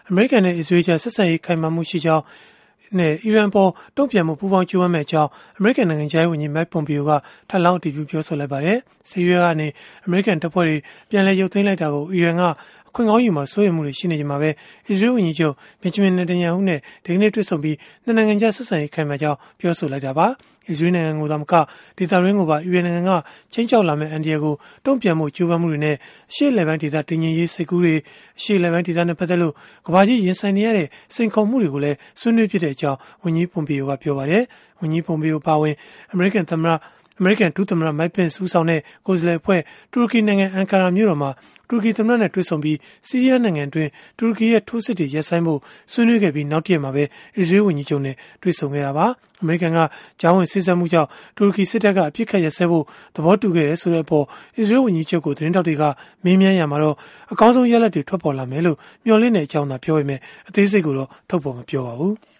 အမေရိကန်နဲ့အစ္စရေးကြားဆက်ဆံရေးခိုင်မာမှုရှိကြောင်းနဲ့အီရန်ပေါ်တုံ့ပြန်မှုပူးပေါင်းကြိုးပမ်းမဲ့အကြောင်းအမေရိကန်နိုင်ငံခြားရေးဝန်ကြီး Mike Pompeo ကထပ်လောင်းအတည်ပြုပြောဆိုလိုက်ပါတယ်။ဆီးရီးယားကနေအမေရိကန်တပ်ဖွဲ့တွေပြန်လည်ရုပ်သိမ်းလိုက်တာကိုအီရန်ကအခွင့်ကောင်းယူမှာစိုးရိမ်မှုတွေရှိနေကြမှာပဲအစ္စရေးဝန်ကြီးချုပ် Benjamin Netanyahu နဲ့ဒီကနေ့တွေ့ဆုံပြီးနှစ်နိုင်ငံကြားဆက်ဆံရေးခိုင်မာကြောင်းပြောဆိုလိုက်တာပါ။အစ္စရေးနိုင်ငံကိုသာမကဒေသတွင်းကိုပါအီရန်နိုင်ငံကချင်းချောက်လာမဲ့အန်ဒီယာကိုတုံ့ပြန်မှုကြိုးပမ်းမှုတွေနဲ့အရှေ့အလယ်ပိုင်းဒေသတည်ငြိမ်ရေးစိတ်ကူးတွေအရှေ့အလယ်ပိုင်းဒေသနဲ့ပတ်သက်လို့ကမ္ဘာကြီးရင်ဆိုင်နေရတဲ့စိန်ခေါ်မှုတွေကိုလည်းဆွေးနွေးဖြစ်တဲ့အကြောင်းဝန်ကြီး Pompeo ကပြောပါတယ်။ဝန်ကြီး Pompeo ပါဝင်အမေရိကန်ဒုသမ္မတ Mike Pence ဦးဆောင်တဲ့ကိုယ်စားလှယ်အဖွဲ့တူရကီနိုင်ငံအန်ကာရာမြို့တော်မှာတူရကီသမ္မတနဲ့တွေ့ဆုံပြီးဆီးရီးယားနိုင်ငံတွင်းတူရကီရဲ့ထိုးစစ်တွေရပ်ဆိုင်းဖို့ဆွေးနွေးခဲ့ပြီးနောက်တရက်မှာပဲအစ္စရေးဝန်ကြီးချုပ်နဲ့တွေ့ဆုံခဲ့တာပါ။အမေရိကန်ကကြားဝင်စေ့စပ်မှုကြောင့်တူရကီစစ်တပ်ကအပြစ်ခတ်ရပ်စဲဖို့သဘောတူခဲ့တယ်ဆိုတဲ့အပေါ်အစ္စရေးဝန်ကြီးချုပ်ကိုသတင်းတောက်တွေကမေးမြန်းရမှာတော့အကောင်းဆုံးရလဒ်တွေထွက်ပေါ်လာမယ်လို့မျှော်လင့်တဲ့အကြောင်းသာပြောပေမဲ့အသေးစိတ်ကိုတော့ထုတ်ဖော်မပြောပါဘူး။